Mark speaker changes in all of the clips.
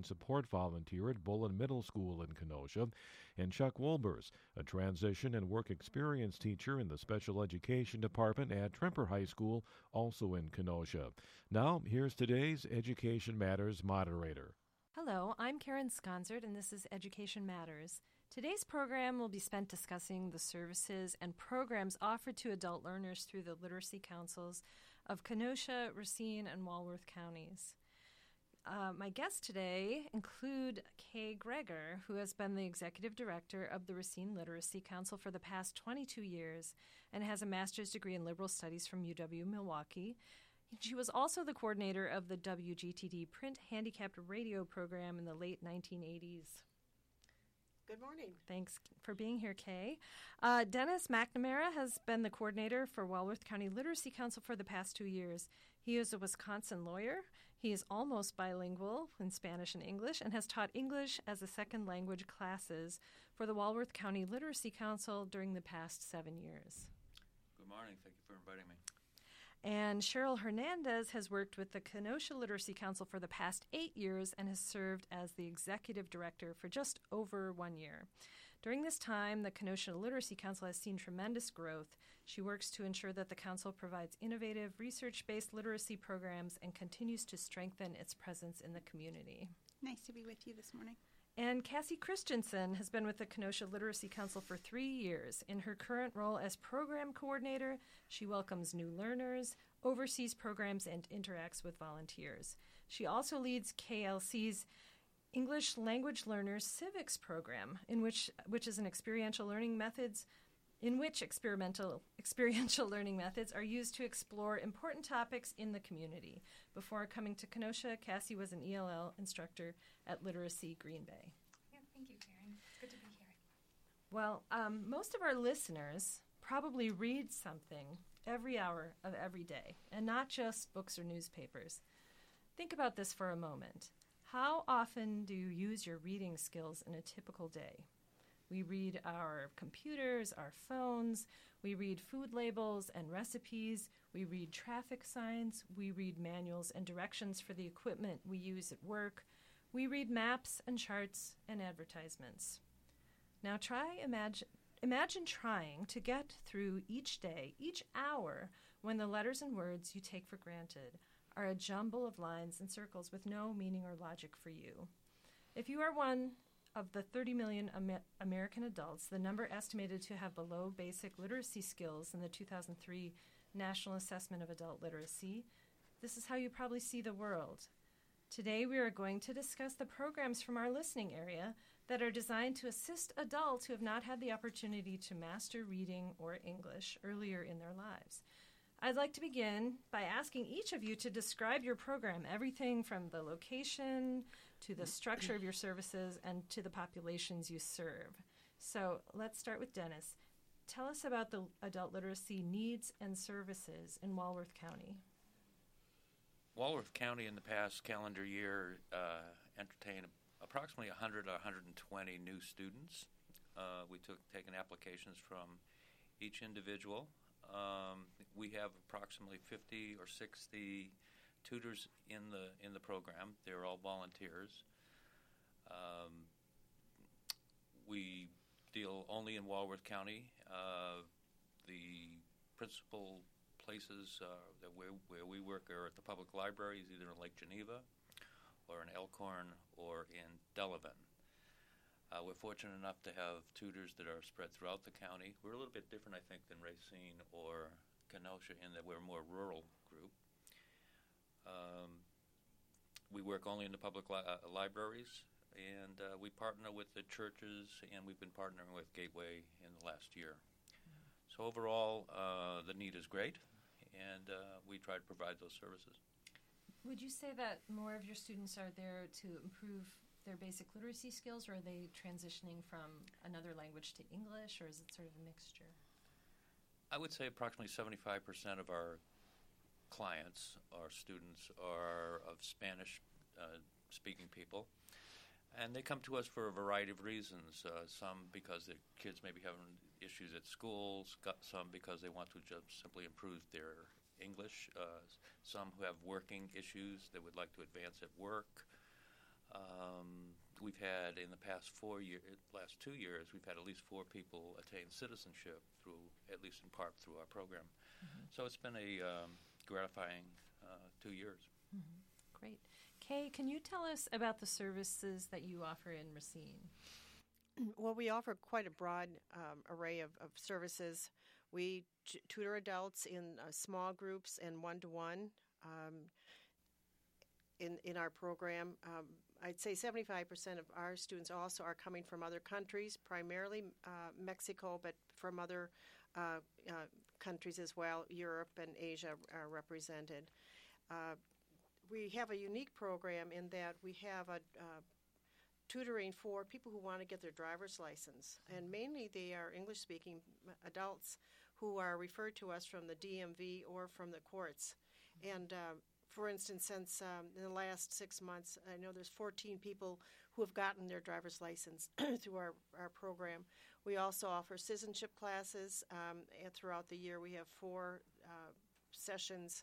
Speaker 1: support volunteer at Bullen Middle School in Kenosha, and Chuck Wolbers, a transition and work experience teacher in the special education department at Tremper High School, also in Kenosha. Now, here's today's Education Matters moderator.
Speaker 2: Hello, I'm Karen Sconzert, and this is Education Matters. Today's program will be spent discussing the services and programs offered to adult learners through the Literacy Councils of Kenosha, Racine, and Walworth counties. My guests today include Kay Greger, who has been the Executive Director of the Racine Literacy Council for the past 22 years and has a master's degree in Liberal Studies from UW-Milwaukee. She was also the coordinator of the WGTD print handicapped radio program in the late 1980s.
Speaker 3: Good morning.
Speaker 2: Thanks for being here, Kay. Dennis McNamara has been the coordinator for Walworth County Literacy Council for the past 2 years. He is a Wisconsin lawyer. He is almost bilingual in Spanish and English and has taught English as a second language classes for the Walworth County Literacy Council during the past 7 years.
Speaker 4: Good morning. Thank you for inviting me.
Speaker 2: And Cheryl Hernandez has worked with the Kenosha Literacy Council for the past 8 years and has served as the executive director for just over 1 year. During this time, the Kenosha Literacy Council has seen tremendous growth. She works to ensure that the council provides innovative, research-based literacy programs and continues to strengthen its presence in the community.
Speaker 3: Nice to be with you this morning.
Speaker 2: And Cassie Christensen has been with the Kenosha Literacy Council for 3 years. In her current role as program coordinator, she welcomes new learners, oversees programs, and interacts with volunteers. She also leads KLC's English Language Learners Civics program, which is an experiential learning methods in which experiential learning methods are used to explore important topics in the community. Before coming to Kenosha, Cassie was an ELL instructor at Literacy Green Bay.
Speaker 5: Yeah, thank you, Karen. It's good to be here.
Speaker 2: Well, most of our listeners probably read something every hour of every day, and not just books or newspapers. Think about this for a moment. How often do you use your reading skills in a typical day? We read our computers, our phones, we read food labels and recipes, we read traffic signs, we read manuals and directions for the equipment we use at work, we read maps and charts and advertisements. Now imagine trying to get through each day, each hour, when the letters and words you take for granted are a jumble of lines and circles with no meaning or logic for you. If you are one of the 30 million American adults, the number estimated to have below basic literacy skills in the 2003 National Assessment of Adult Literacy, this is how you probably see the world. Today we are going to discuss the programs from our listening area that are designed to assist adults who have not had the opportunity to master reading or English earlier in their lives. I'd like to begin by asking each of you to describe your program, everything from the location to the structure of your services and to the populations you serve. So let's start with Dennis. Tell us about the adult literacy needs and services in Walworth County.
Speaker 4: Walworth County in the past calendar year entertained approximately 100 or 120 new students. We taken applications from each individual. We have approximately 50 or 60 tutors in the program. They're all volunteers. We deal only in Walworth County. The principal places where we work are at the public libraries, either in Lake Geneva or in Elkhorn or in Delavan. We're fortunate enough to have tutors that are spread throughout the county. We're a little bit different, I think, than Racine or Kenosha in that we're a more rural group. We work only in the public libraries, and we partner with the churches, and we've been partnering with Gateway in the last year. So overall, the need is great, and we try to provide those services.
Speaker 2: Would you say that more of your students are there to improve their basic literacy skills, or are they transitioning from another language to English, or is it sort of a mixture?
Speaker 4: I would say approximately 75% of our clients, our students, are of Spanish-speaking people. And they come to us for a variety of reasons, some because their kids may be having issues at schools, some because they want to just simply improve their English, some who have working issues that would like to advance at work. we've had in the past 2 years, we've had at least 4 people attain citizenship through, at least in part, through our program. So it's been a gratifying 2 years.
Speaker 2: Great. Kay, can you tell us about the services that you offer in Racine?
Speaker 3: Well, we offer quite a broad array of services. We tutor adults in small groups and one-to-one in our program. I'd say 75% of our students also are coming from other countries, primarily Mexico, but from other countries as well. Europe and Asia are represented. We have a unique program in that we have a tutoring for people who want to get their driver's license, and mainly they are English-speaking adults who are referred to us from the DMV or from the courts. And for instance, since in the last 6 months, I know there's 14 people who have gotten their driver's license through our program. We also offer citizenship classes, and throughout the year we have 4 sessions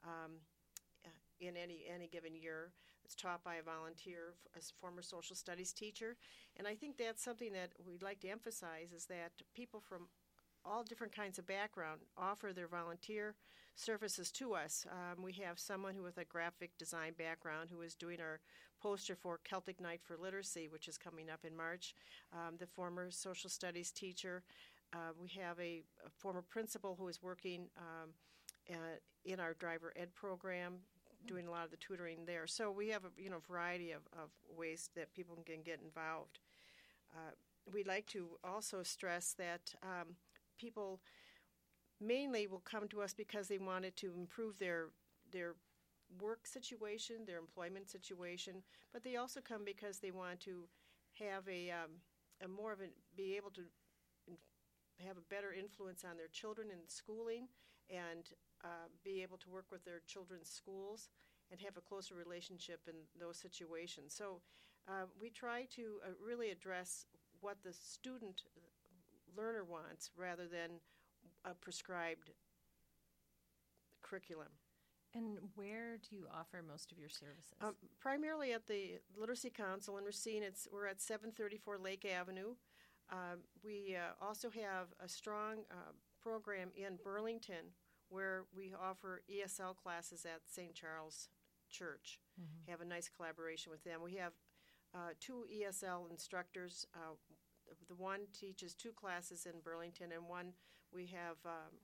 Speaker 3: in any given year. It's taught by a volunteer, a former social studies teacher. And I think that's something that we'd like to emphasize, is that people from all different kinds of background offer their volunteer services to us. We have someone who with a graphic design background who is doing our poster for Celtic Night for Literacy, which is coming up in March. The former social studies teacher. We have a former principal who is working in our driver ed program, doing a lot of the tutoring there. So we have a variety of ways that people can get involved. We'd like to also stress that people mainly will come to us because they wanted to improve their work situation, their employment situation, but they also come because they want to have be able to have a better influence on their children in schooling, and be able to work with their children's schools and have a closer relationship in those situations. So we try to really address what the student learner wants rather than a prescribed curriculum.
Speaker 2: And where do you offer most of your services?
Speaker 3: Primarily at the Literacy Council in Racine. We're at 734 Lake Avenue. We also have a strong program in Burlington where we offer ESL classes at St. Charles Church. Have a nice collaboration with them. We have 2 ESL instructors. The one teaches 2 classes in Burlington, and one we have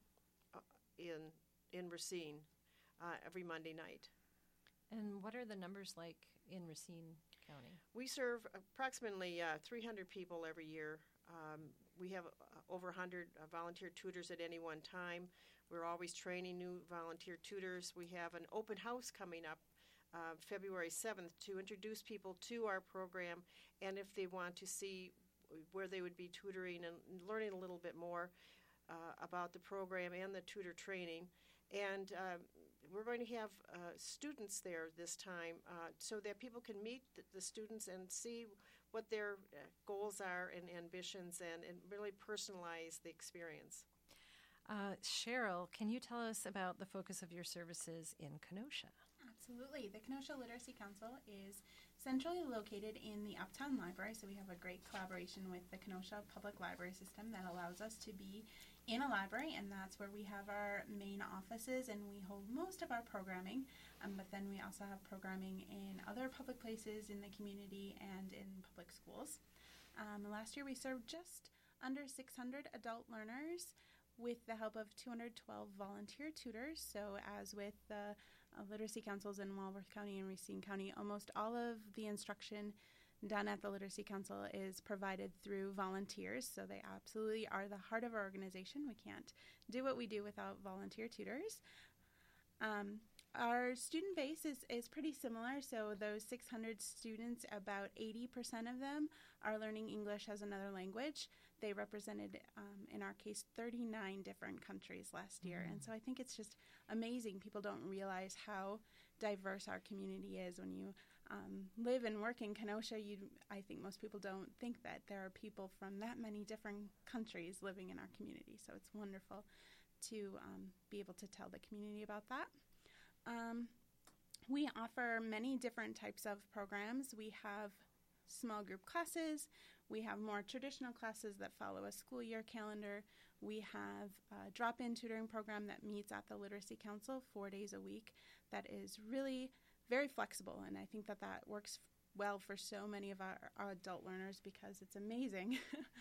Speaker 3: in Racine every Monday night.
Speaker 2: And what are the numbers like in Racine County?
Speaker 3: We serve approximately 300 people every year. We have over 100 volunteer tutors at any one time. We're always training new volunteer tutors. We have an open house coming up February 7th to introduce people to our program, and if they want to see where they would be tutoring and learning a little bit more about the program and the tutor training. And we're going to have students there this time so that people can meet the students and see what their goals are and ambitions, and really personalize the experience.
Speaker 2: Cheryl, can you tell us about the focus of your services in Kenosha?
Speaker 5: Absolutely. The Kenosha Literacy Council is centrally located in the Uptown Library, so we have a great collaboration with the Kenosha Public Library System that allows us to be in a library, and that's where we have our main offices and we hold most of our programming, but then we also have programming in other public places in the community and in public schools. Last year we served just under 600 adult learners with the help of 212 volunteer tutors. So as with the literacy councils in Walworth County and Racine County, almost all of the instruction done at the Literacy Council is provided through volunteers. So they absolutely are the heart of our organization. We can't do what we do without volunteer tutors. Our student base is pretty similar. So those 600 students, about 80% of them are learning English as another language. They represented, in our case, 39 different countries last year. And so I think it's just amazing. People don't realize how diverse our community is. When you live and work in Kenosha, I think most people don't think that there are people from that many different countries living in our community. So it's wonderful to be able to tell the community about that. We offer many different types of programs. We have small group classes. We have more traditional classes that follow a school year calendar. We have a drop-in tutoring program that meets at the Literacy Council 4 days a week that is really very flexible, and I think that works well for so many of our adult learners because it's amazing.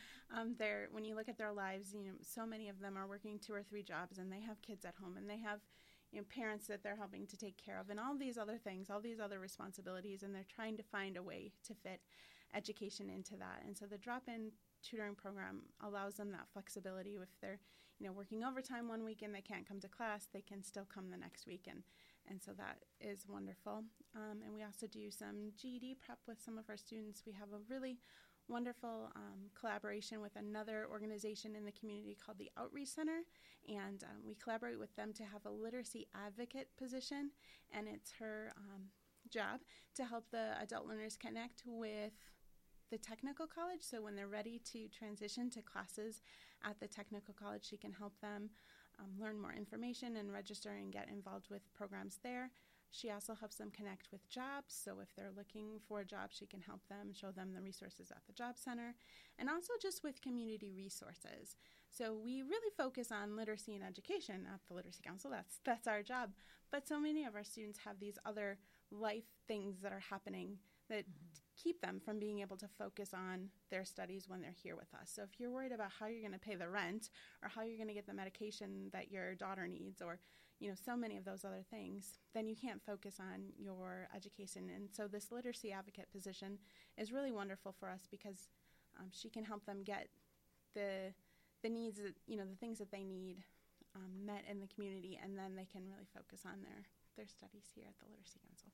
Speaker 5: When you look at their lives, so many of them are working 2 or 3 jobs, and they have kids at home, and they have parents that they're helping to take care of, and all these other things, all these other responsibilities, and they're trying to find a way to fit education into that. And so the drop-in tutoring program allows them that flexibility. If they're working overtime one week and they can't come to class, they can still come the next week, and so that is wonderful. And we also do some GED prep with some of our students. We have a really wonderful collaboration with another organization in the community called the Outreach Center, and we collaborate with them to have a literacy advocate position, and it's her job to help the adult learners connect with the technical college. So when they're ready to transition to classes at the technical college, she can help them learn more information and register and get involved with programs there. She also helps them connect with jobs. So if they're looking for a job, she can help them, show them the resources at the job center, and also just with community resources. So we really focus on literacy and education at the Literacy Council. That's our job. But so many of our students have these other life things that are happening that keep them from being able to focus on their studies when they're here with us. So if you're worried about how you're going to pay the rent or how you're going to get the medication that your daughter needs, or so many of those other things, then you can't focus on your education. And so this literacy advocate position is really wonderful for us because she can help them get the needs that, the things that they need met in the community, and then they can really focus on their studies here at the Literacy Council.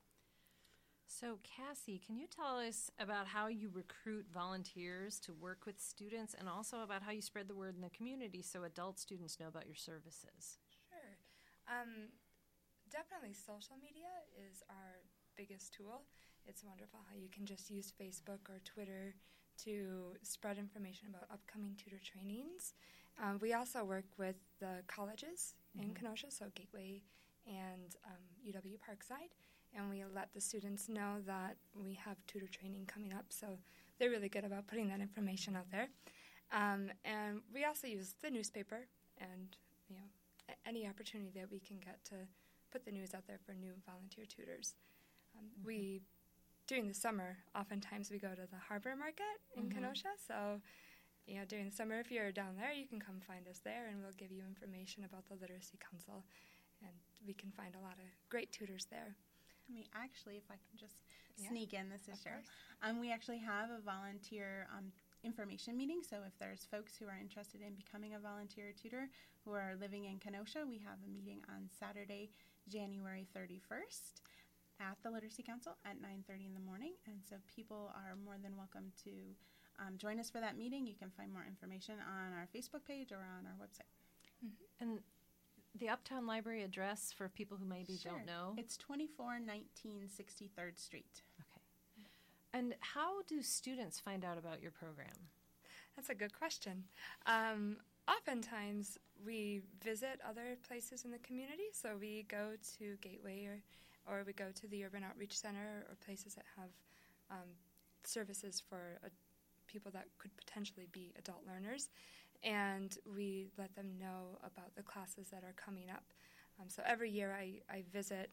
Speaker 2: So, Cassie, can you tell us about how you recruit volunteers to work with students, and also about how you spread the word in the community so adult students know about your services?
Speaker 6: Sure. Definitely social media is our biggest tool. It's wonderful how you can just use Facebook or Twitter to spread information about upcoming tutor trainings. We also work with the colleges in Kenosha, so Gateway and UW Parkside, and we let the students know that we have tutor training coming up, so they're really good about putting that information out there. And we also use the newspaper and any opportunity that we can get to put the news out there for new volunteer tutors. We, during the summer, oftentimes we go to the Harbor Market in Kenosha, so during the summer, if you're down there, you can come find us there, and we'll give you information about the Literacy Council, and we can find a lot of great tutors there.
Speaker 5: We actually, if I can just sneak in, this is Cheryl. We actually have a volunteer information meeting, so if there's folks who are interested in becoming a volunteer tutor who are living in Kenosha, we have a meeting on Saturday, January 31st at the Literacy Council at 9:30 in the morning, and so people are more than welcome to join us for that meeting. You can find more information on our Facebook page or on our website.
Speaker 2: And the Uptown Library address for people who maybe
Speaker 5: Sure.
Speaker 2: don't know?
Speaker 5: It's 2419 63rd Street.
Speaker 2: Okay. And how do students find out about your program?
Speaker 6: That's a good question. Oftentimes, we visit other places in the community, so we go to Gateway or we go to the Urban Outreach Center or places that have services for people that could potentially be adult learners, and we let them know about the classes that are coming up. So every year I visit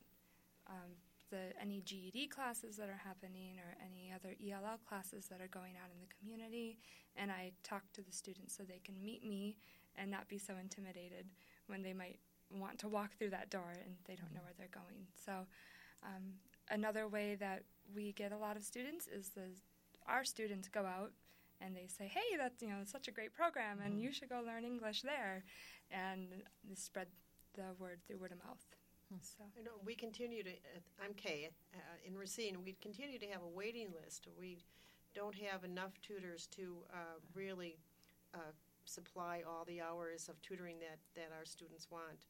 Speaker 6: any GED classes that are happening or any other ELL classes that are going out in the community, and I talk to the students so they can meet me and not be so intimidated when they might want to walk through that door and they don't know where they're going. So another way that we get a lot of students is our students go out and they say, hey, that's such a great program, and you should go learn English there, and they spread the word through word of mouth. So
Speaker 3: I know we continue to. I'm Kay in Racine. We continue to have a waiting list. We don't have enough tutors to really supply all the hours of tutoring that our students want.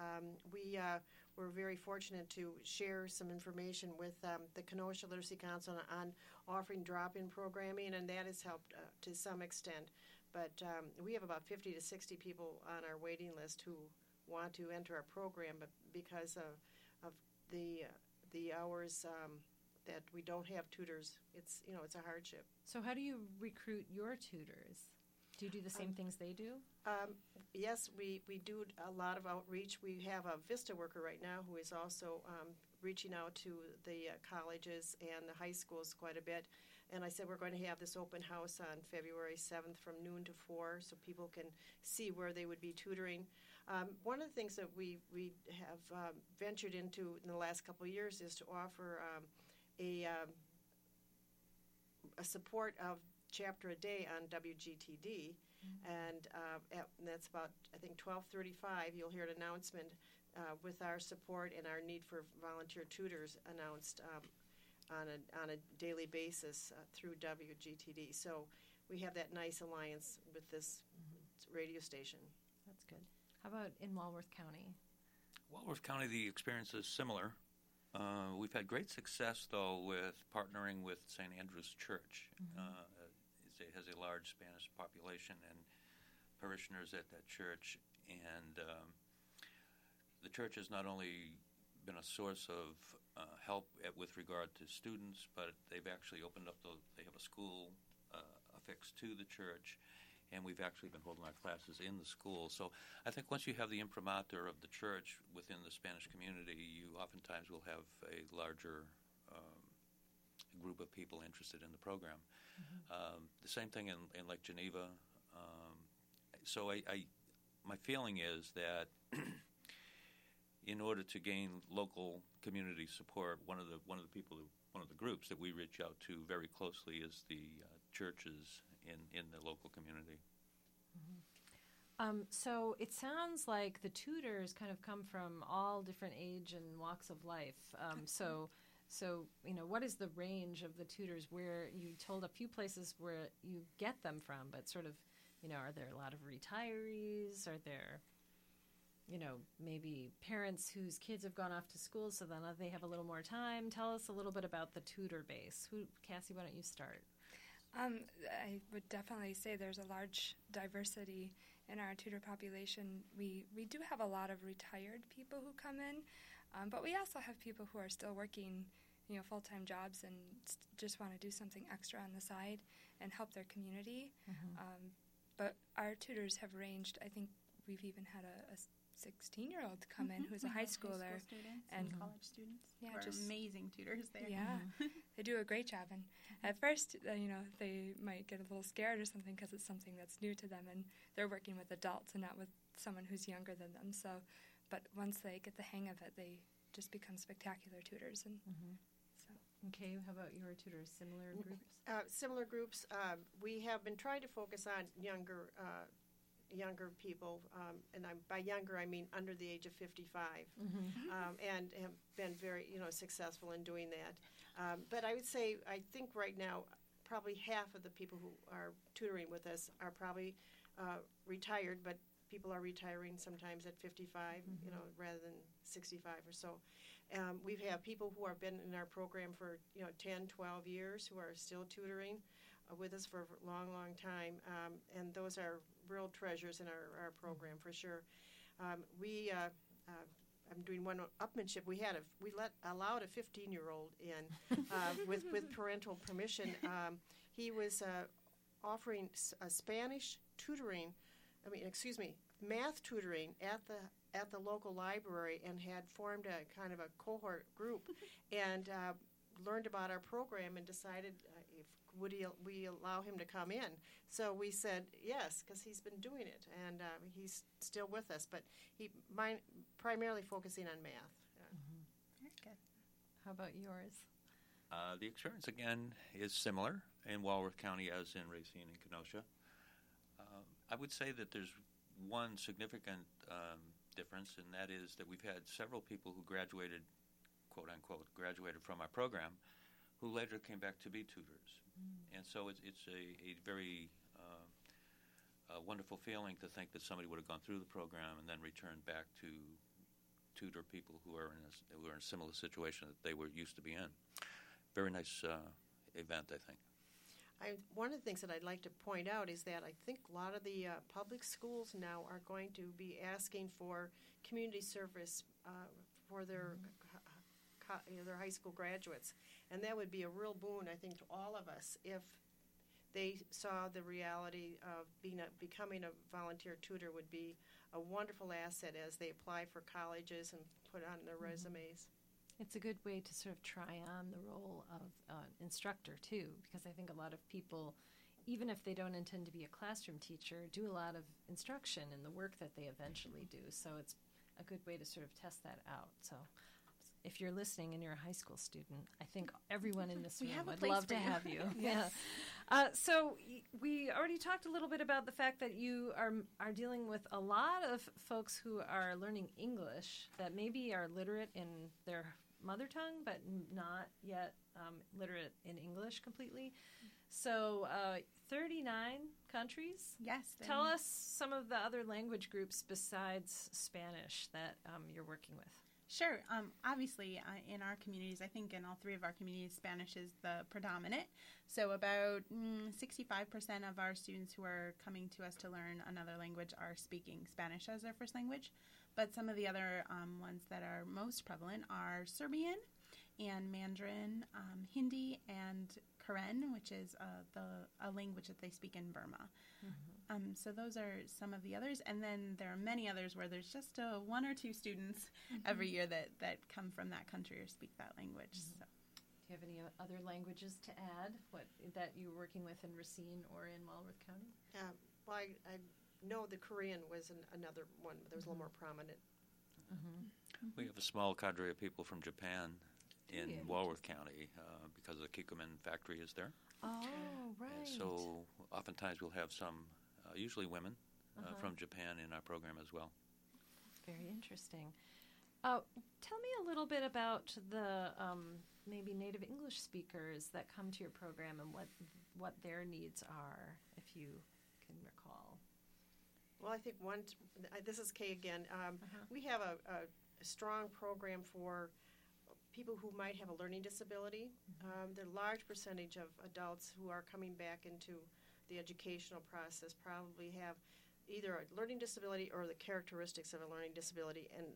Speaker 3: We're very fortunate to share some information with the Kenosha Literacy Council on offering drop-in programming, and that has helped to some extent. But we have about 50 to 60 people on our waiting list who want to enter our program, but because of the hours that we don't have tutors. It's it's a hardship.
Speaker 2: So how do you recruit your tutors? Do you do the same things they do?
Speaker 3: Yes, we do a lot of outreach. We have a VISTA worker right now who is also reaching out to the colleges and the high schools quite a bit. And I said we're going to have this open house on February 7th from noon to 4 so people can see where they would be tutoring. One of the things that we have ventured into in the last couple of years is to offer a support of chapter a day on WGTD, and that's about, I think, 12:35. You'll hear an announcement with our support and our need for volunteer tutors announced on a daily basis through WGTD. So we have that nice alliance with this radio station.
Speaker 2: That's good. How about in Walworth County?
Speaker 4: Walworth County, the experience is similar. We've had great success, though, with partnering with St. Andrew's Church. It has a large Spanish population and parishioners at that church. And the church has not only been a source of help with regard to students, but they've actually opened up they have a school affixed to the church, and we've actually been holding our classes in the school. So I think once you have the imprimatur of the church within the Spanish community, you oftentimes will have a larger group of people interested in the program. The same thing in Lake Geneva. So my feeling is that in order to gain local community support, one of the groups that we reach out to very closely is the churches in the local community.
Speaker 2: So it sounds like the tutors kind of come from all different age and walks of life. So what is the range of the tutors? Where you told a few places where you get them from, but sort of, are there a lot of retirees? Are there, maybe parents whose kids have gone off to school, so then they have a little more time? Tell us a little bit about the tutor base. Cassie, why don't you start?
Speaker 6: I would definitely say there's a large diversity in our tutor population. We do have a lot of retired people who come in, but we also have people who are still working, full-time jobs and just want to do something extra on the side and help their community. But our tutors have ranged. I think we've even had a 16-year-old come in who's a high schooler
Speaker 5: students
Speaker 6: and
Speaker 5: college students.
Speaker 6: Yeah,
Speaker 5: who are
Speaker 6: just
Speaker 5: amazing tutors there.
Speaker 6: Yeah, they do a great job. And at first, they might get a little scared or something because it's something that's new to them, and they're working with adults and not with someone who's younger than them. So, but once they get the hang of it, they just become spectacular tutors. And so,
Speaker 2: okay, how about your tutors? Similar groups?
Speaker 3: Similar groups. We have been trying to focus on younger people, and by younger I mean under the age of 55, and have been very successful in doing that. But I would say I think right now probably half of the people who are tutoring with us are probably retired, but people are retiring sometimes at 55, rather than 65 or so. We've had people who have been in our program for 10, 12 years who are still tutoring with us for a long, long time, and those are real treasures in our program for sure. I'm doing one upmanship. We allowed a 15-year-old in with parental permission. He was offering Spanish tutoring. Math tutoring at the local library, and had formed a kind of a cohort group, and learned about our program and decided would we allow him to come in. So we said yes, because he's been doing it, and he's still with us, but he primarily focusing on math.
Speaker 2: Very good. How about yours?
Speaker 4: The experience, again, is similar in Walworth County as in Racine and Kenosha. I would say that there's one significant difference, and that is that we've had several people who graduated, quote-unquote, graduated from our program, who later came back to be tutors. And so it's a very wonderful feeling to think that somebody would have gone through the program and then returned back to tutor people who are in a similar situation that they were used to be in. Very nice event, I think.
Speaker 3: One of the things that I'd like to point out is that I think a lot of the public schools now are going to be asking for community service for their their high school graduates. And that would be a real boon, I think, to all of us if they saw the reality of becoming a volunteer tutor would be a wonderful asset as they apply for colleges and put on their resumes.
Speaker 2: It's a good way to sort of try on the role of instructor, too, because I think a lot of people, even if they don't intend to be a classroom teacher, do a lot of instruction in the work that they eventually do. So it's a good way to sort of test that out. So if you're listening and you're a high school student, I think everyone in this room would love to have you.
Speaker 5: Yes.
Speaker 2: Yeah. So we already talked a little bit about the fact that you are dealing with a lot of folks who are learning English that maybe are literate in their mother tongue, but not yet literate in English completely. So 39 countries.
Speaker 5: Yes.
Speaker 2: Tell us some of the other language groups besides Spanish that you're working with.
Speaker 5: Sure. Obviously, in our communities, I think in all three of our communities, Spanish is the predominant. So about 65% of our students who are coming to us to learn another language are speaking Spanish as their first language. But some of the other ones that are most prevalent are Serbian and Mandarin, Hindi, and Karen, which is a language that they speak in Burma. So those are some of the others. And then there are many others where there's just one or two students every year that come from that country or speak that language. So.
Speaker 2: Do you have any other languages to add that you're working with in Racine or in Walworth County?
Speaker 3: Well, I know the Korean was another one that was a little more prominent.
Speaker 4: We have a small cadre of people from Japan in Walworth County because the Kikkoman factory is there.
Speaker 2: Oh, right.
Speaker 4: And so oftentimes we'll have some, usually women, from Japan in our program as well.
Speaker 2: Very interesting. Tell me a little bit about the maybe native English speakers that come to your program and what their needs are, if you can recall.
Speaker 3: Well, I think this is Kay again. We have a strong program for people who might have a learning disability. The large percentage of adults who are coming back into the educational process probably have either a learning disability or the characteristics of a learning disability, and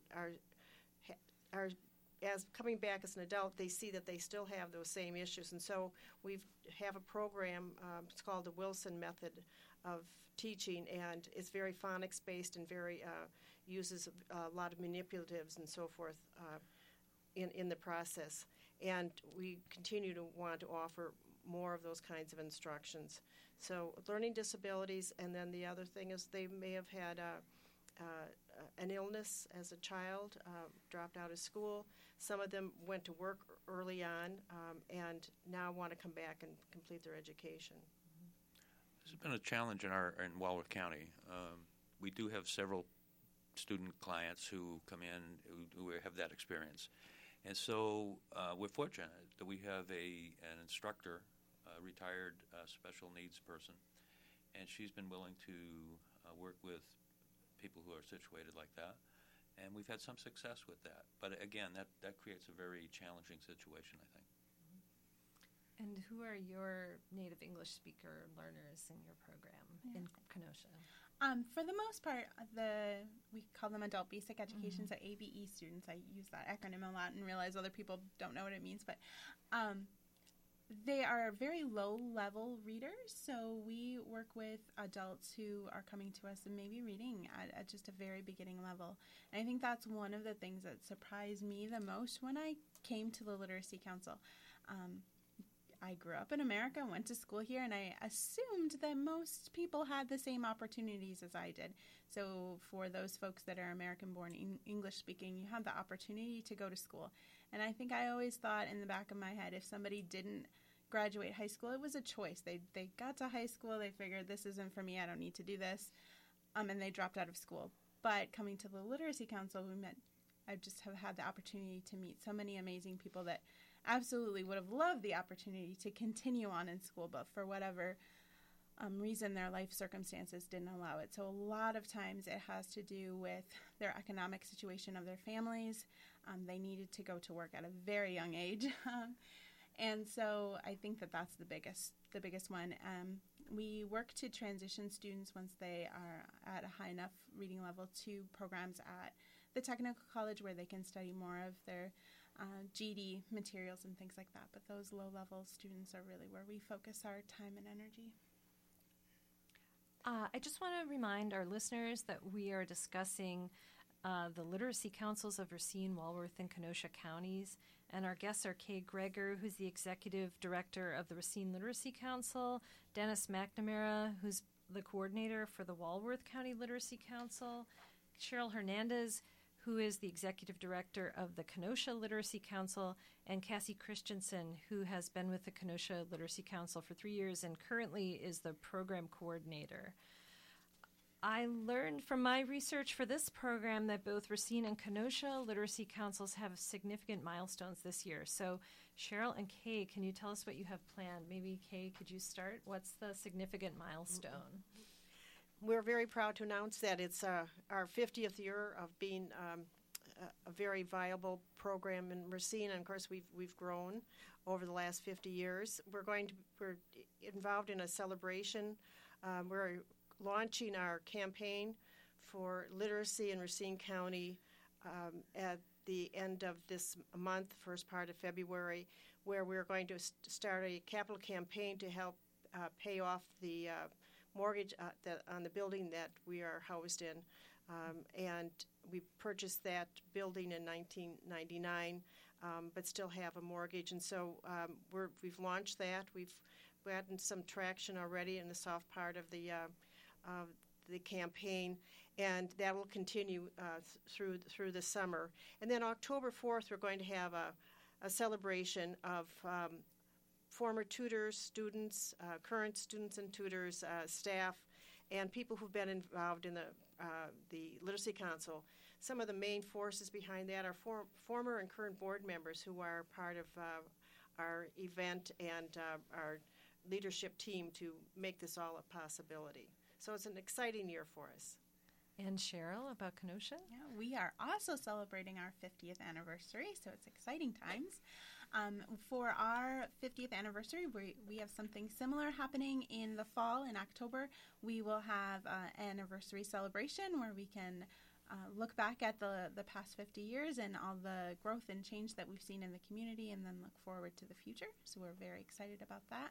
Speaker 3: are as coming back as an adult, they see that they still have those same issues. And so we have a program, it's called the Wilson Method of Teaching, and it's very phonics-based and very uses a lot of manipulatives and so forth in the process. And we continue to want to offer more of those kinds of instructions. So learning disabilities, and then the other thing is they may have had an illness as a child, dropped out of school. Some of them went to work early on and now want to come back and complete their education.
Speaker 4: This has been a challenge in Walworth County. We do have several student clients who come in who have that experience. And so we're fortunate that we have an instructor, a retired special needs person, and she's been willing to work with people who are situated like that. And we've had some success with that. But again, that creates a very challenging situation, I think.
Speaker 2: And who are your native English speaker learners in your program in Kenosha?
Speaker 5: For the most part, we call them adult basic education, so ABE students. I use that acronym a lot and realize other people don't know what it means, but they are very low-level readers, so we work with adults who are coming to us and maybe reading at just a very beginning level. And I think that's one of the things that surprised me the most when I came to the Literacy Council. I grew up in America, went to school here, and I assumed that most people had the same opportunities as I did. So for those folks that are American-born English-speaking, you have the opportunity to go to school. And I think I always thought in the back of my head, if somebody didn't graduate high school, it was a choice. They got to high school, they figured this isn't for me, I don't need to do this, and they dropped out of school. But coming to the Literacy Council, I just have had the opportunity to meet so many amazing people that absolutely would have loved the opportunity to continue on in school, but for whatever reason, their life circumstances didn't allow it. So a lot of times it has to do with their economic situation of their families. They needed to go to work at a very young age. And so I think that's the biggest one. We work to transition students once they are at a high enough reading level to programs at the technical college where they can study more of their GD materials and things like that. But those low-level students are really where we focus our time and energy.
Speaker 2: I just want to remind our listeners that we are discussing the literacy councils of Racine, Walworth, and Kenosha counties. And our guests are Kay Greger, who's the executive director of the Racine Literacy Council, Dennis McNamara, who's the coordinator for the Walworth County Literacy Council, Cheryl Hernandez, who is the executive director of the Kenosha Literacy Council, and Cassie Christensen, who has been with the Kenosha Literacy Council for 3 years and currently is the program coordinator. I learned from my research for this program that both Racine and Kenosha Literacy Councils have significant milestones this year. So, Cheryl and Kay, can you tell us what you have planned? Maybe, Kay, could you start? What's the significant milestone?
Speaker 3: We're very proud to announce that it's our 50th year of being a very viable program in Racine, and of course we've grown over the last 50 years. We're involved in a celebration. We're launching our campaign for literacy in Racine County at the end of this month, first part of February, where we're going to start a capital campaign to help pay off the mortgage on the building that we are housed in. And we purchased that building in 1999, but still have a mortgage. And so we've launched that. We've gotten some traction already in the soft part of the campaign, and that will continue through the summer. And then October 4th, we're going to have a celebration of former tutors, students, current students and tutors, staff, and people who've been involved in the Literacy Council. Some of the main forces behind that are former and current board members who are part of our event and our leadership team to make this all a possibility. So it's an exciting year for us.
Speaker 2: And Cheryl, about Kenosha?
Speaker 5: Yeah, we are also celebrating our 50th anniversary, so it's exciting times. For our 50th anniversary, we have something similar happening in the fall. In October, we will have an anniversary celebration where we can look back at the past 50 years and all the growth and change that we've seen in the community, and then look forward to the future. So we're very excited about that.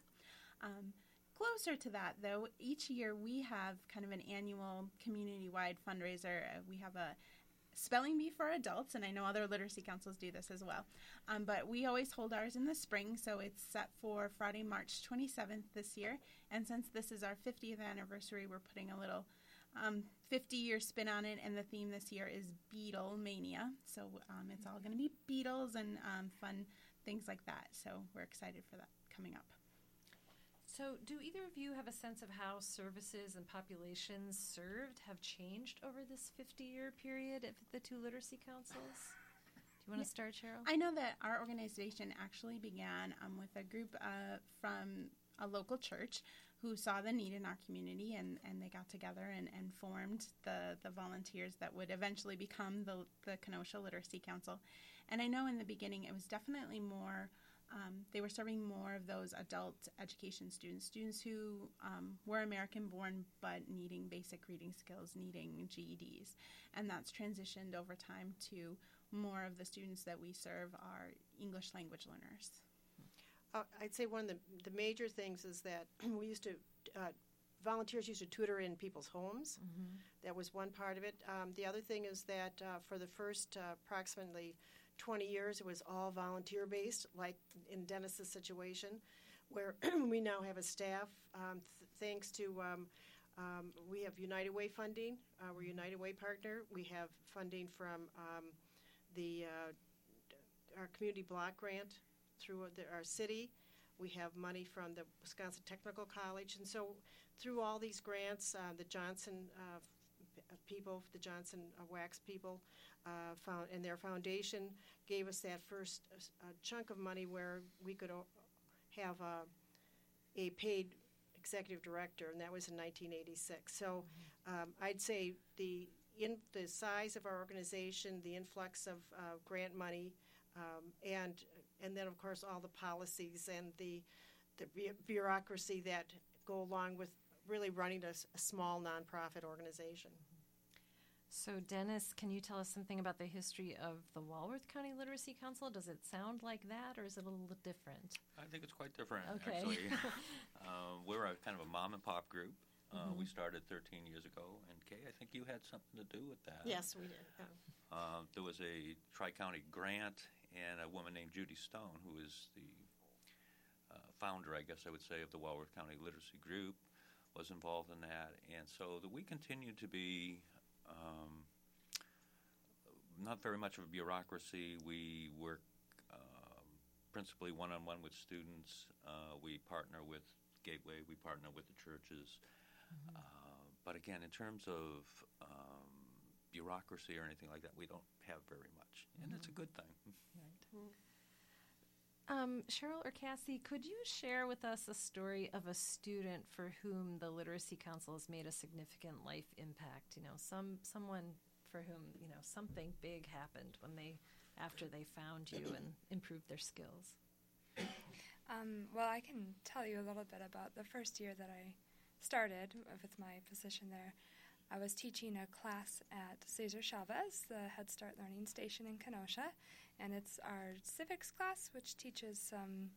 Speaker 5: Closer to that, though, each year we have kind of an annual community-wide fundraiser. We have a spelling bee for adults, and I know other literacy councils do this as well. But we always hold ours in the spring, so it's set for Friday, March 27th this year. And since this is our 50th anniversary, we're putting a little 50-year spin on it, and the theme this year is Beatlemania. So it's all going to be Beatles and fun things like that. So we're excited for that coming up.
Speaker 2: So do either of you have a sense of how services and populations served have changed over this 50-year period at the two literacy councils? Do you want to start, Cheryl?
Speaker 5: I know that our organization actually began with a group from a local church who saw the need in our community, and they got together and formed the volunteers that would eventually become the Kenosha Literacy Council. And I know in the beginning it was definitely more, they were serving more of those adult education students who were American-born but needing basic reading skills, needing GEDs. And that's transitioned over time to more of the students that we serve are English language learners.
Speaker 3: I'd say one of the major things is that we used to, volunteers used to tutor in people's homes. Mm-hmm. That was one part of it. The other thing is that for the first approximately 20 years, it was all volunteer-based, like in Dennis's situation, where we now have a staff, thanks to, we have United Way funding. We're a United Way partner. We have funding from our community block grant through our city. We have money from the Wisconsin Technical College. And so through all these grants, the Johnson people, the Johnson Wax people, and their foundation gave us that first chunk of money where we could have a paid executive director, and that was in 1986. So I'd say the size of our organization, the influx of grant money, and then, of course, all the policies and the bureaucracy that go along with really running a small nonprofit organization.
Speaker 2: So, Dennis, can you tell us something about the history of the Walworth County Literacy Council? Does it sound like that, or is it a little different?
Speaker 4: I think it's quite different,
Speaker 2: Okay.
Speaker 4: actually. We're a kind of a mom and pop group. We started 13 years ago, and Kay, I think you had something to do with that.
Speaker 3: Yes, we did.
Speaker 4: There was a Tri-County grant, and a woman named Judy Stone, who is the founder, I guess I would say, of the Walworth County Literacy Group, was involved in that. And so we continue to be not very much of a bureaucracy. We work principally one-on-one with students. We partner with Gateway. We partner with the churches. But again, in terms of bureaucracy or anything like that, we don't have very much. And it's a good thing.
Speaker 2: Cheryl or Cassie, could you share with us a story of a student for whom the Literacy Council has made a significant life impact? You know, someone for whom, you know, something big happened after they found you and improved their skills.
Speaker 6: Well, I can tell you a little bit about the first year that I started with my position there. I was teaching a class at Cesar Chavez, the Head Start Learning Station in Kenosha, and it's our civics class, which teaches some,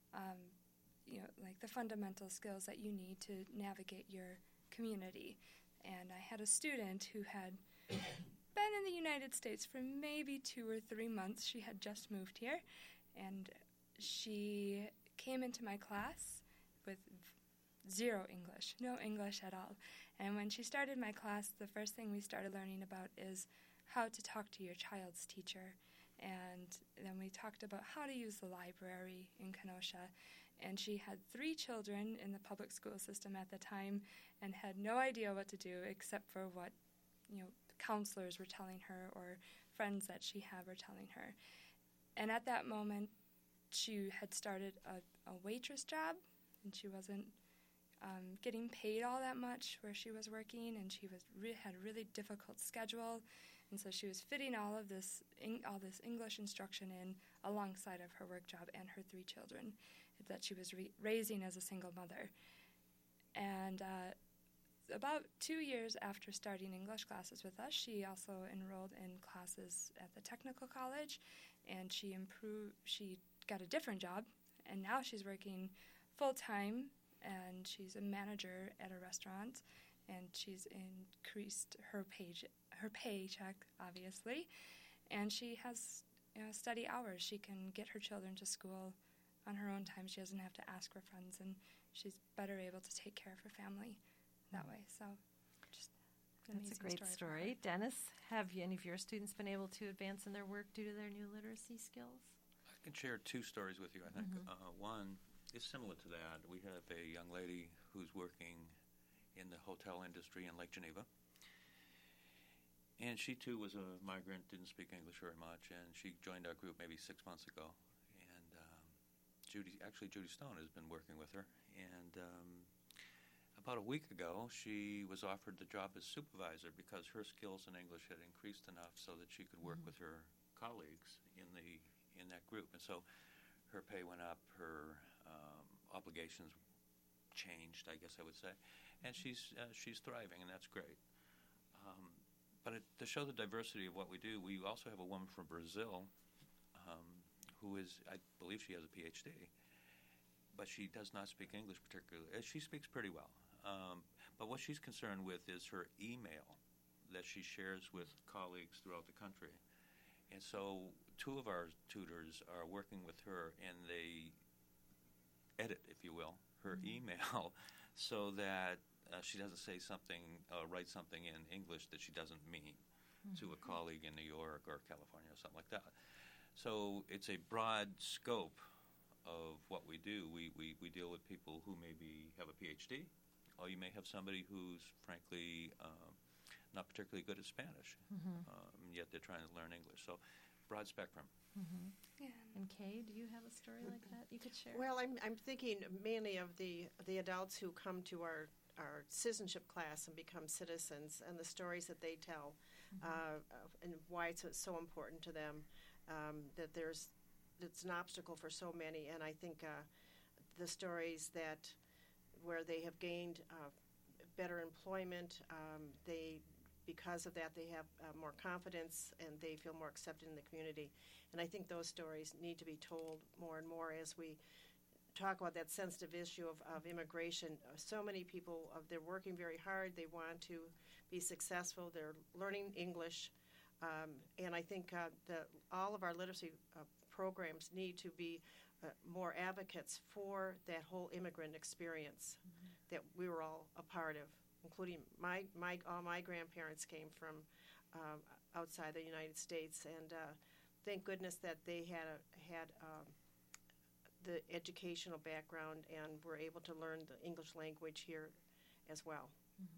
Speaker 6: like the fundamental skills that you need to navigate your community. And I had a student who had been in the United States for maybe 2 or 3 months. She had just moved here, and she came into my class with zero English, no English at all. And when she started my class, the first thing we started learning about is how to talk to your child's teacher. And then we talked about how to use the library in Kenosha. And she had 3 children in the public school system at the time and had no idea what to do except for what, counselors were telling her or friends that she had were telling her. And at that moment, she had started a waitress job, and she wasn't getting paid all that much where she was working, and she had a really difficult schedule, and so she was fitting all this English instruction in alongside of her work job and her 3 children that she was raising as a single mother. And about 2 years after starting English classes with us, she also enrolled in classes at the technical college, and she got a different job, and now she's working full-time, and she's a manager at a restaurant, and she's increased her paycheck, obviously, and she has study hours. She can get her children to school on her own time. She doesn't have to ask for funds, and she's better able to take care of her family that way. So just
Speaker 2: that's a great story. Dennis, have any of your students been able to advance in their work due to their new literacy skills?
Speaker 4: I can share 2 stories with you, I think. One is similar to that. We have a young lady who's working in the hotel industry in Lake Geneva. And she, too, was a migrant, didn't speak English very much, and she joined our group maybe 6 months ago. And Judy Stone has been working with her. And about a week ago, she was offered the job as supervisor because her skills in English had increased enough so that she could work with her colleagues in that group. And so her pay went up, her obligations changed, I guess I would say, and she's thriving, and that's great. But to show the diversity of what we do, we also have a woman from Brazil who is, I believe she has a PhD, but she does not speak English particularly. She speaks pretty well. But what she's concerned with is her email that she shares with colleagues throughout the country. And so 2 of our tutors are working with her, and they edit, if you will, her email so that she doesn't say something, write something in English that she doesn't mean to a colleague in New York or California or something like that. So it's a broad scope of what we do. We deal with people who maybe have a PhD, or you may have somebody who's, frankly, not particularly good at Spanish, yet they're trying to learn English. So broad spectrum.
Speaker 6: Yeah.
Speaker 2: And Kay, do you have a story like that you could share?
Speaker 3: Well, I'm thinking mainly of the adults who come to our citizenship class and become citizens, and the stories that they tell, and why it's so important to them, that it's an obstacle for so many. And I think the stories where they have gained better employment, they because of that, they have more confidence and they feel more accepted in the community. And I think those stories need to be told more and more as we talk about that sensitive issue of immigration. So many people, they're working very hard. They want to be successful. They're learning English. And I think all of our literacy programs need to be more advocates for that whole immigrant experience that we were all a part of, including all my grandparents came from outside the United States, and thank goodness that they had the educational background and were able to learn the English language here as well.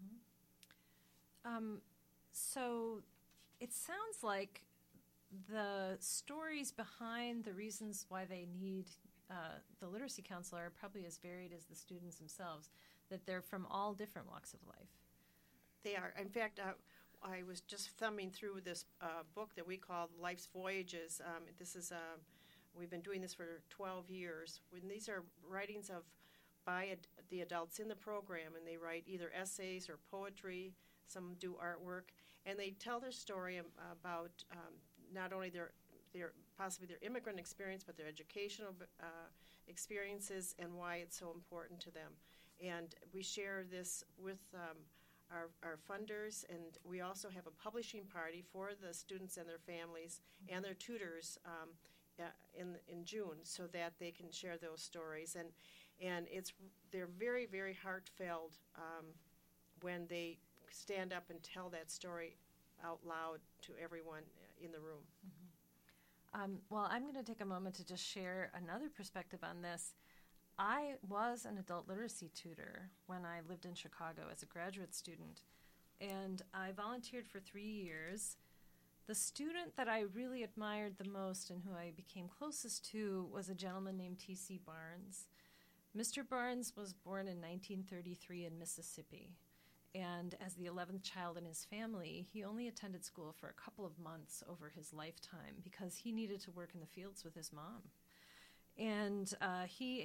Speaker 2: So it sounds like the stories behind the reasons why they need the literacy counselor are probably as varied as the students themselves, that they're from all different walks of life.
Speaker 3: They are. In fact, I was just thumbing through this book that we call Life's Voyages. We've been doing this for 12 years. These are writings by the adults in the program, and they write either essays or poetry. Some do artwork, and they tell their story about not only their possibly their immigrant experience, but their educational experiences and why it's so important to them. And we share this with our funders, and we also have a publishing party for the students and their families and their tutors in June, so that they can share those stories. And they're very, very heartfelt when they stand up and tell that story out loud to everyone in the room.
Speaker 2: Well, I'm going to take a moment to just share another perspective on this. I was an adult literacy tutor when I lived in Chicago as a graduate student, and I volunteered for 3 years. The student that I really admired the most and who I became closest to was a gentleman named T.C. Barnes. Mr. Barnes was born in 1933 in Mississippi, and as the 11th child in his family, he only attended school for a couple of months over his lifetime because he needed to work in the fields with his mom. And he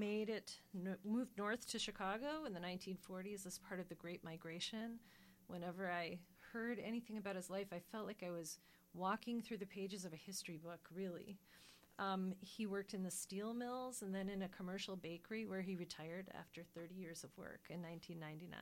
Speaker 2: moved north to Chicago in the 1940s as part of the Great Migration. Whenever I heard anything about his life, I felt like I was walking through the pages of a history book, really. He worked in the steel mills and then in a commercial bakery where he retired after 30 years of work in 1999.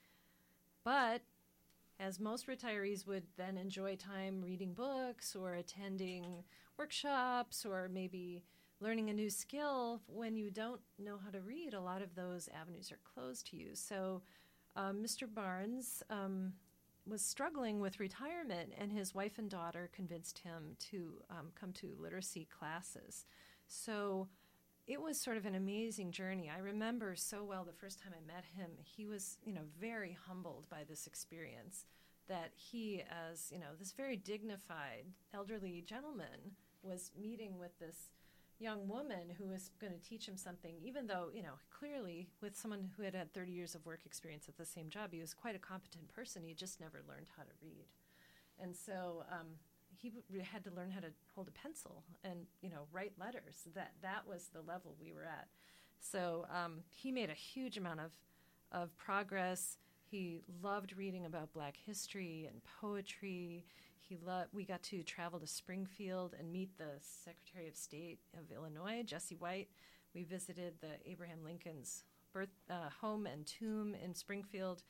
Speaker 2: But as most retirees would then enjoy time reading books or attending workshops or maybe learning a new skill, when you don't know how to read, a lot of those avenues are closed to you. So Mr. Barnes was struggling with retirement, and his wife and daughter convinced him to come to literacy classes. So it was sort of an amazing journey. I remember so well the first time I met him, he was, very humbled by this experience, that he, as, this very dignified elderly gentleman, was meeting with this young woman who was going to teach him something, even though, clearly with someone who had had 30 years of work experience at the same job, he was quite a competent person. He just never learned how to read. And so he had to learn how to hold a pencil and, write letters. That was the level we were at. So he made a huge amount of progress. He loved reading about Black history and poetry. We got to travel to Springfield and meet the Secretary of State of Illinois, Jesse White. We visited the Abraham Lincoln's home and tomb in Springfield.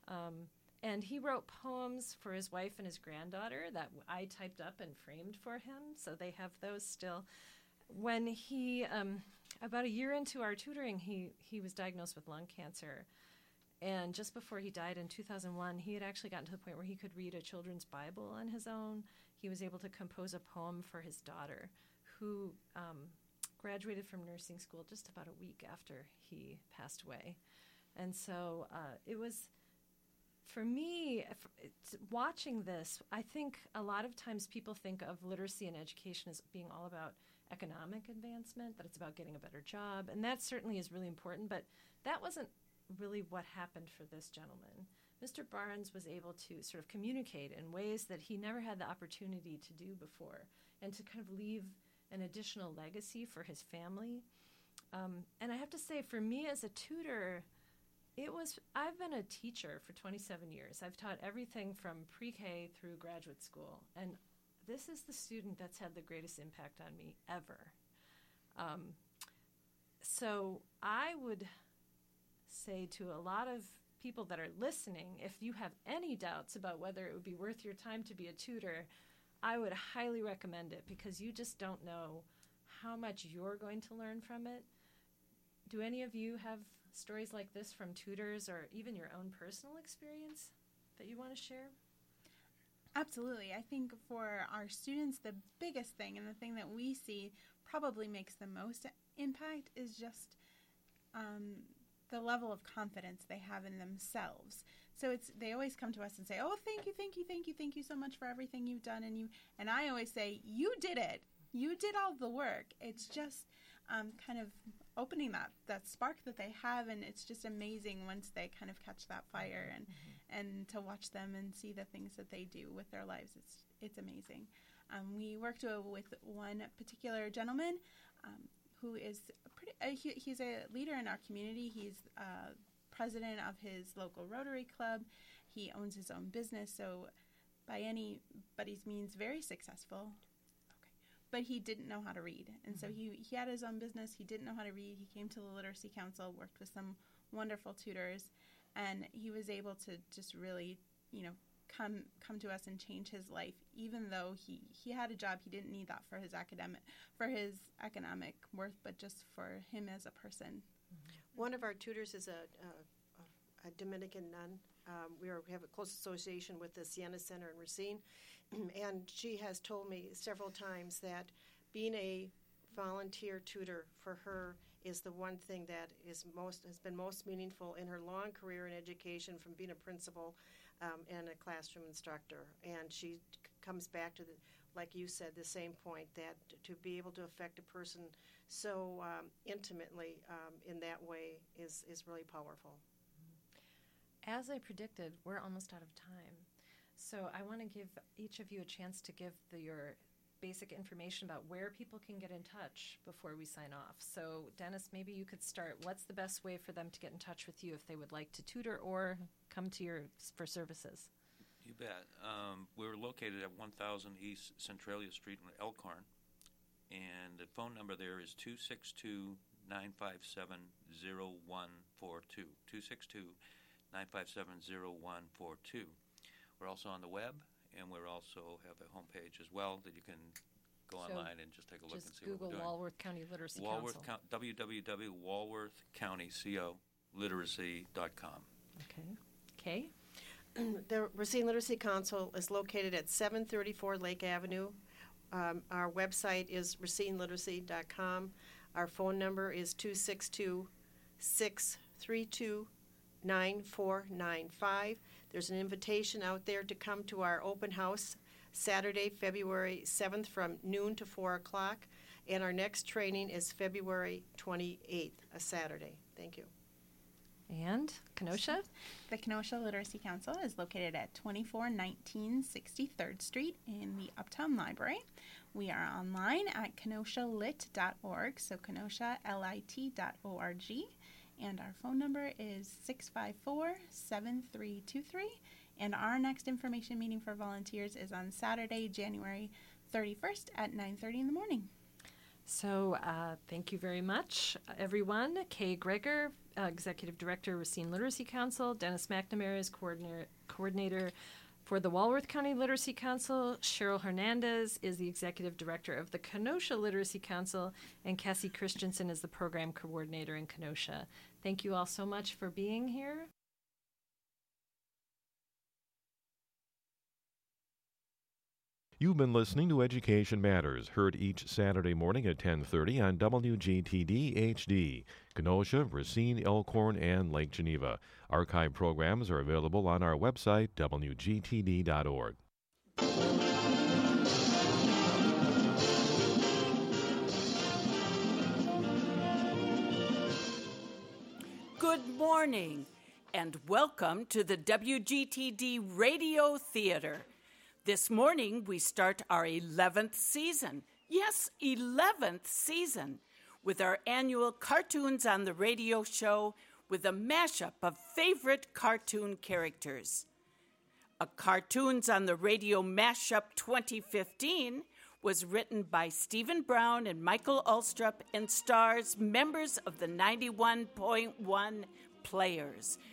Speaker 2: And he wrote poems for his wife and his granddaughter that I typed up and framed for him, so they have those still. When he, about a year into our tutoring, he was diagnosed with lung cancer. And just before he died in 2001, he had actually gotten to the point where he could read a children's Bible on his own. He was able to compose a poem for his daughter, who graduated from nursing school just about a week after he passed away. And so it was, for me, watching this, I think a lot of times people think of literacy and education as being all about economic advancement, that it's about getting a better job, and that certainly is really important, but that wasn't really what happened for this gentleman. Mr. Barnes was able to sort of communicate in ways that he never had the opportunity to do before, and to kind of leave an additional legacy for his family. And I have to say, for me as a tutor, it I've been a teacher for 27 years. I've taught everything from pre-K through graduate school, and this is the student that's had the greatest impact on me ever. So I would say to a lot of people that are listening, if you have any doubts about whether it would be worth your time to be a tutor, I would highly recommend it, because you just don't know how much you're going to learn from it. Do any of you have stories like this from tutors, or even your own personal experience that you want to share?
Speaker 5: Absolutely. I think for our students, the biggest thing and the thing that we see probably makes the most impact is just the level of confidence they have in themselves. So they always come to us and say, "Oh, thank you so much for everything you've done." And I always say, "You did it. You did all the work." It's just kind of opening that spark that they have, and it's just amazing once they kind of catch that fire and to watch them and see the things that they do with their lives. It's amazing. We worked with one particular gentleman who is he's a leader in our community. He's president of his local Rotary Club. He owns his own business, so by anybody's means, very successful. But he didn't know how to read. And so he had his own business. He didn't know how to read. He came to the Literacy Council, worked with some wonderful tutors, and he was able to just really, come to us and change his life. Even though he had a job, he didn't need that for his economic worth, but just for him as a person.
Speaker 3: One of our tutors is a Dominican nun. We have a close association with the Siena Center in Racine, and she has told me several times that being a volunteer tutor for her is the one thing that has been most meaningful in her long career in education, from being a principal and a classroom instructor. And she comes back to, like you said, the same point, that to be able to affect a person so intimately in that way is really powerful.
Speaker 2: As I predicted, we're almost out of time. So I want to give each of you a chance to give your basic information about where people can get in touch before we sign off. So Dennis, maybe you could start. What's the best way for them to get in touch with you if they would like to tutor or come to for services?
Speaker 4: You bet. We're located at 1000 East Centralia Street in Elkhorn, and the phone number there is 262-957-0142. 262-957-0142. We're also on the web, and we also have a homepage as well that you can go online and just take a look and see
Speaker 2: Google
Speaker 4: what we're doing.
Speaker 2: Walworth County Literacy Council.
Speaker 4: www.walworthcountyliteracy.com.
Speaker 2: Okay. Kay?
Speaker 3: The Racine Literacy Council is located at 734 Lake Avenue. Our website is racineliteracy.com. Our phone number is 262-632-9495. There's an invitation out there to come to our open house Saturday, February 7th from noon to 4 o'clock. And our next training is February 28th, a Saturday. Thank you.
Speaker 2: And Kenosha?
Speaker 5: The Kenosha Literacy Council is located at 2419 63rd Street in the Uptown Library. We are online at kenoshalit.org, so kenoshalit.org. And our phone number is 654-7323. And our next information meeting for volunteers is on Saturday, January 31st at 9:30 in the morning.
Speaker 2: So thank you very much, everyone. Kay Greger, Executive Director, Racine Literacy Council. Dennis McNamara is coordinator for the Walworth County Literacy Council. Cheryl Hernandez is the Executive Director of the Kenosha Literacy Council. And Cassie Christensen is the Program Coordinator in Kenosha. Thank you all so much for being here.
Speaker 1: You've been listening to Education Matters, heard each Saturday morning at 10:30 on WGTD HD, Kenosha, Racine, Elkhorn, and Lake Geneva. Archive programs are available on our website, WGTD.org.
Speaker 7: Good morning, and welcome to the WGTD Radio Theater. This morning, we start our 11th season. Yes, 11th season, with our annual Cartoons on the Radio show with a mashup of favorite cartoon characters. A Cartoons on the Radio Mashup 2015 was written by Stephen Brown and Michael Ulstrup and stars members of the 91.1 Players.